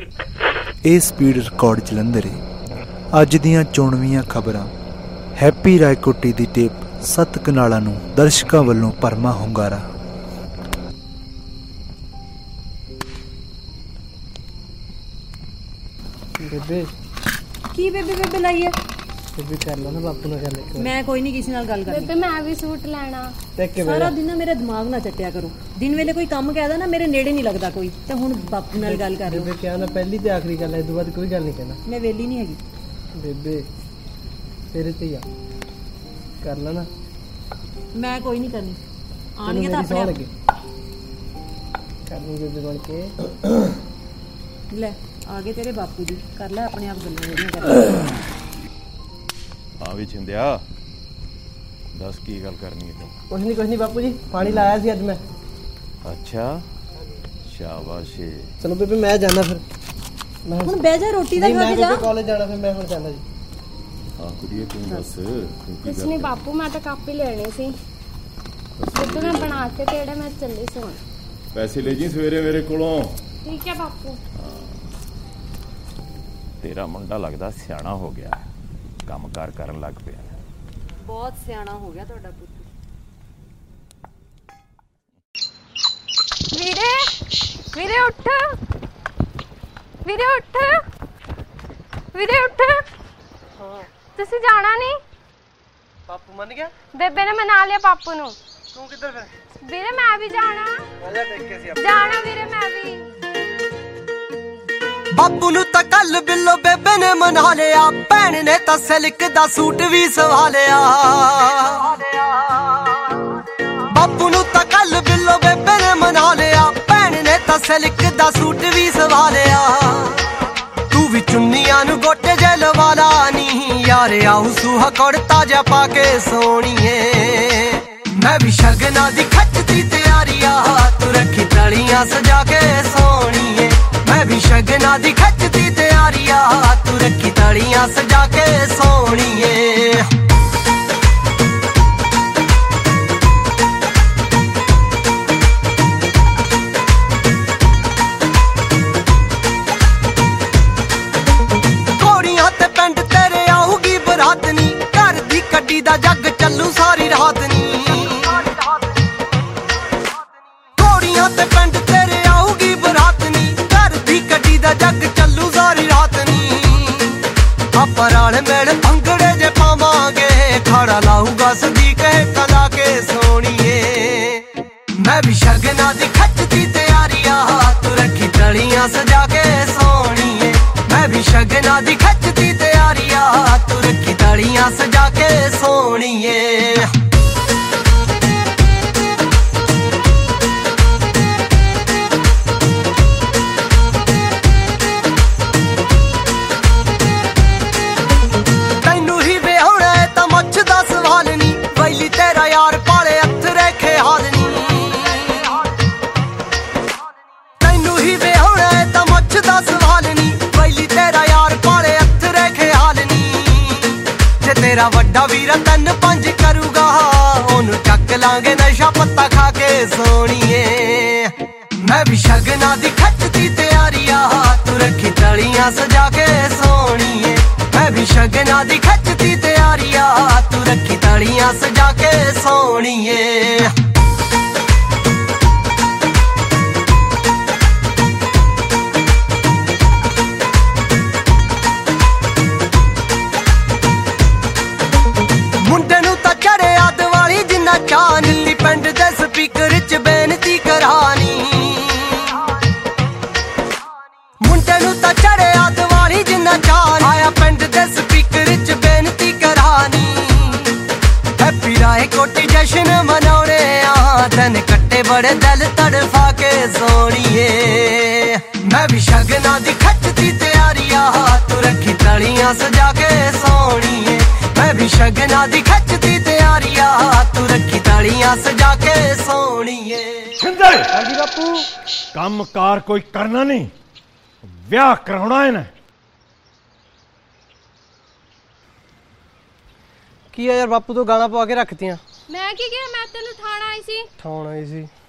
ਇਹ speed record Jalandhar ਹੈ। ਅੱਜ ਦੀਆਂ 94ਵੀਆਂ ਖਬਰਾਂ। ਹੈਪੀ ਰਾਏਕੋਟੀ ਦੀ ਟੇਪ 7 ਕਨਾਲਾਂ ਨੂੰ ਦਰਸ਼ਕਾਂ ਵੱਲੋਂ ਭਰਵਾਂ ਹੁੰਗਾਰਾ। ਬੇਬੇ ਕੀ ਬੇਬੇ ਲਾਈ ਹੈ? ਬੇਬੇ ਕਰ ਲਾ ਨਾ ਬਾਪੂ ਨਾਲ ਗੱਲ। ਮੈਂ ਕੋਈ ਨਹੀਂ ਕਿਸੇ ਨਾਲ ਗੱਲ ਕਰਨੀ। ਬੇਬੇ ਮੈਂ ਵੀ ਸੂਟ ਲੈਣਾ। ਸਾਰਾ ਦਿਨ ਨਾ ਮੇਰਾ ਦਿਮਾਗ ਨਾ ਚੱਟਿਆ ਕਰੋ। ਦਿਨ ਵੇਲੇ ਕੋਈ ਕੰਮ ਕਹਿਦਾ ਨਾ ਮੇਰੇ ਨੇੜੇ ਨਹੀਂ ਲੱਗਦਾ ਕੋਈ, ਤੇ ਹੁਣ ਬਾਪੂ ਨਾਲ ਗੱਲ ਕਰ ਲਓ। ਬੇਬੇ ਕਿਹਾ ਨਾ ਪਹਿਲੀ ਤੇ ਆਖਰੀ ਗੱਲ ਹੈ, ਇਸ ਤੋਂ ਬਾਅਦ ਕੋਈ ਗੱਲ ਨਹੀਂ ਕਹਿਣਾ। ਮੈਂ ਵੇਲੀ ਨਹੀਂ ਹੈਗੀ ਬੇਬੇ, ਤੇਰੇ ਤੇ ਆ ਕਰ ਲਾ ਨਾ। ਮੈਂ ਕੋਈ ਨਹੀਂ ਕਰਨੀ। ਆਣਗੇ ਤਾਂ ਆਪਣੇ ਲੱਗੇ ਕਰ ਲੂ ਬੇਬੇ ਬਣ ਕੇ। ਲੈ ਆ ਗਏ ਤੇਰੇ ਬਾਪੂ ਜੀ, ਕਰ ਲੈ ਆਪਣੇ ਆਪ ਗੱਲਾਂ ਜਿਹੜੀਆਂ ਕਰ। ਹਾਂ ਵੀ ਛਿੰਦਿਆ, ਦੱਸ ਕੀ ਗੱਲ ਕਰਨੀ ਹੈ? ਕੁਛ ਨਹੀਂ ਬਾਪੂ ਜੀ, ਪਾਣੀ ਲਾਇਆ ਸੀ ਅੱਜ ਮੈਂ। ਅੱਛਾ, ਸ਼ਾਬਾਸ਼। ਚਲੋ ਬੇਬੇ ਮੈਂ ਜਾਣਾ ਫਿਰ। ਮੈਂ ਹੁਣ ਬਹਿ ਜਾ, ਰੋਟੀ ਦਾ ਖਾ ਕੇ ਜਾ। ਕਾਲਜ ਜਾਣਾ ਫਿਰ ਮੈਂ ਹੁਣ ਜਾਣਾ ਜੀ। ਹਾਂ ਕੁੜੀਏ ਤੂੰ ਦੱਸ। ਕੁਛ ਨਹੀਂ ਬਾਪੂ, ਮੈਂ ਤਾਂ ਕਾਪੀ ਲੈਣੀ ਸੀ। ਬੇਬੇ ਮੈਂ ਬਣਾ ਕੇ ਤੇੜੇ ਮੈਂ ਚੱਲੀ ਸੀ ਹੁਣ। ਪੈਸੇ ਲੈ ਜੀ ਸਵੇਰੇ ਮੇਰੇ ਕੋਲੋਂ। ਠੀਕ ਹੈ ਬਾਪੂ। ਤੇਰਾ ਮੁੰਡਾ ਲੱਗਦਾ ਸਿਆਣਾ ਹੋ ਗਿਆ, ਕੰਮਕਾਰ ਕਰਨ ਲੱਗ ਪਿਆ। ਬਹੁਤ ਸਿਆਣਾ ਹੋ ਗਿਆ ਤੁਹਾਡਾ ਪੁੱਤ। ਵੀਰੇ ਉੱਠ, ਵੀਰੇ ਉੱਠ, ਵੀਰੇ ਉੱਠ। ਹਾਂ ਤੁਸੀਂ ਜਾਣਾ ਨਹੀਂ? ਬਾਪੂ ਮੰਨ ਗਿਆ? ਬੇਬੇ ਨੇ ਮਨਾ ਲਿਆ ਪਾਪੂ ਨੂੰ। ਤੂੰ ਕਿੱਧਰ ਫਿਰ? ਵੀਰੇ ਮੈਂ ਵੀ ਜਾਣਾ। ਆਜਾ ਦੇਖ ਕੇ ਸੀ ਜਾਣਾ ਵੀਰੇ ਮੈਂ ਵੀ। ਬਾਪੂ ਨੂੰ ਤਾਂ ਕੱਲ ਬਿੱਲੋ ਬੇਬੇ ਨੇ ਮਨਾ ਲਿਆ, ਭੈਣ ਨੇ ਤਾਂ ਸਿਲਕ ਦਾ ਸੂਟ ਵੀ ਸਵਾ ਲਿਆ। ਬਾਪੂ ਨੂੰ ਤਾਂ ਕੱਲ ਬਿੱਲੋ ਬੇਬੇ ਨੇ ਮਨਾ ਲਿਆ, ਭੈਣ ਨੇ ਤਾਂ ਸਿਲਕ ਦਾ ਸੂਟ ਵੀ ਸਵਾ ਲਿਆ। ਤੂੰ ਵੀ ਚੁੰਨੀਆਂ ਨੂੰ ਗੋਟੇ ਜੇ ਲਵਾ ਲਾ ਨੀ ਯਾਰ, ਆਉ ਸੂਹਾ ਕੁੜਤਾ ਜਾ ਪਾ ਕੇ ਸੋਹਣੀਏ। ਮੈਂ ਵੀ ਸ਼ਗਨਾਂ ਦੀ ਖੱਚਦੀ ਤਿਆਰੀ ਆ, ਤੂੰ ਰੱਖੀ ਤਲੀਆਂ ਸਜਾ ਕੇ ਸੋਹਣੀਏ। ਮੈਂ ਵੀ ਸ਼ਗਨਾਂ ਦੀ ਖੱਚਦੀ ਤਿਆਰੀ ਆ, ਤੂੰ ਰੱਖੀ ਤਲੀਆਂ ਸਜਾ ਕੇ ਸੋਹਣੀਏ। ਘੋੜੀਆਂ ਤੇ ਪਿੰਡ ਤੇਰੇ ਆਊਗੀ ਬਰਾਤ ਨੀ, ਘਰ ਦੀ ਕੱਢੀ ਦਾ ਜੱਗ ਚੱਲੂ ਸਾਰੀ ਰਾਤ ਨੀ। ਘੋੜੀਆਂ ਤੇ ਪਿੰਡ ਤੇਰੇ ਆਊਗੀ ਬਰਾਤ ਨੀ, ਘਰ ਦੀ ਕੱਢੀ ਦਾ ਜੱਗ ਚੱਲੂ ਸਾਰੀ ਰਾਤ ਨੀ। ਆਪਾਂ ਰਲ ਮਿਲ ਭੰਗੜੇ ਜੇ ਪਾਵਾਂਗੇ, ਖੜਾ ਲਾਊਗਾ ਸਦੀਕ ਕਲਾ ਕੇ ਸੋਹਣੀਏ। ਮੈਂ ਵੀ ਸ਼ਗਨਾਂ ਦੀ ਖੱਚਦੀ ਤਿਆਰੀ ਆ, ਤੂੰ ਰੱਖੀ ਤਲੀਆਂ ਸਜਾ ਕੇ ਸੋਹਣੀਏ। ਮੈਂ ਵੀ ਸ਼ਗਨਾਂ ਦੀ ਖੱਚਦੀ ਤਿਆਰੀ ਆ, ਤੂੰ ਰੱਖੀ ਤਲੀਆਂ ਸਜਾ ਕੇ ਸੋਹਣੀਏ। ਤੈਨੂੰ ਹੀ ਵਿਆਹੁਣਾ ਏ ਤਾਂ ਮੁੱਛ ਦਾ ਸਵਾਲ ਨੀ, ਵੈਲੀ ਤੇਰਾ ਯਾਰ ਪਾਲੇ ਅਥਰੇ ਖਿਆਲ ਨੀ। ਤੈਨੂੰ ਹੀ ਵਿਆਹੁਣਾ ਏ ਤਾਂ ਮੁੱਛ ਦਾ ਸਵਾਲ ਨੀ, ਵੈਲੀ ਤੇਰਾ ਯਾਰ ਪਾਲੇ ਅਥਰੇ ਖਿਆਲ ਨੀ। ਜੇ ਤੇਰਾ ਵੱਡਾ ਵੀਰ 3-5 ਕਰੂਗਾ, ਉਹਨੂੰ ਚੱਕ ਲਾਂਗੇ ਨਸ਼ਾ ਪੱਤਾ ਖਾ ਕੇ ਸੋਹਣੀਏ। ਮੈਂ ਵੀ ਸ਼ਗਨਾਂ ਦੀ ਖੱਚਦੀ ਤਿਆਰੀ ਆ, ਤੂੰ ਰੱਖੀ ਤਲੀਆਂ ਸਜਾ ਕੇ ਸੋਹਣੀਏ। ਮੈਂ ਵੀ ਸ਼ਗਨਾਂ ਦੀ ਖੱਚਦੀ ਤਿਆਰੀ ਆ, ਤੂੰ ਰੱਖੀ ਤਲੀਆਂ ਸਜਾ ਕੇ ਸੋਹਣੀਏ। ਮੁੰਡੇ ਨੂੰ ਤਾਂ ਚੜਿਆ ਦੀਵਾਲੀ ਜਿੰਨਾ ਚਾਅ ਨੀ, ਪਿੰਡ ਦੇ ਸਪੀਕਰ 'ਚ ਬੇਨਤੀ ਕਰਾਨੀ। ਮੁੰਡੇ ਨੂੰ ਤਾਂ ਚੜਿਆ ਦੀਵਾਲੀ ਜਿੰਨਾ ਚਾਅ ਨੀ, ਆਇਆ ਪਿੰਡ ਦੇ ਸਪੀਕਰ 'ਚ ਬੇਨਤੀ ਕਰਾਨੀ। ਹੈਪੀ ਰਾਏਕੋਟੀ ਜਸ਼ਨ ਮਨਾਉਣੇ ਆ, ਦਿਨ ਕੱਟੇ ਬੜੇ ਦਿਲ ਤੜਫਾ ਕੇ ਸੋਹਣੀਏ। ਮੈਂ ਵੀ ਸ਼ਗਨਾਂ ਦੀ ਖੱਚਦੀ ਤਿਆਰੀ ਆ, ਤੂੰ ਰੱਖੀ ਤਲੀਆਂ ਸਜਾ ਕੇ ਸੋਹਣੀਏ। ਮੈਂ ਵੀ ਸ਼ਗਨਾਂ ਦੀ ਖੱਚਦੀ ਤਿਆਰੀ ਆ, ਤੂੰ ਰੱਖੀ ਤਲੀਆਂ ਸਜਾ ਕੇ ਸੋਹਣੀਏ। ਹਾਂਜੀ ਬਾਪੂ। ਕੰਮਕਾਰ ਕੋਈ ਕਰਨਾ ਨਹੀਂ, ਵਿਆਹ ਕਰਾਉਣਾ ਹੈ ਨਾ। ਕੀ ਆ ਯਾਰ ਬਾਪੂ ਤੋਂ ਗਾਲਾਂ ਪਵਾ ਕੇ ਰੱਖਤੀਆਂ। ਮੈਂ ਕੀ ਕਿਹਾ? ਮੈਂ ਤੈਨੂੰ ਠਾਣ ਆਈ ਸੀ। ਠਾਉਣ ਆਈ ਸੀ।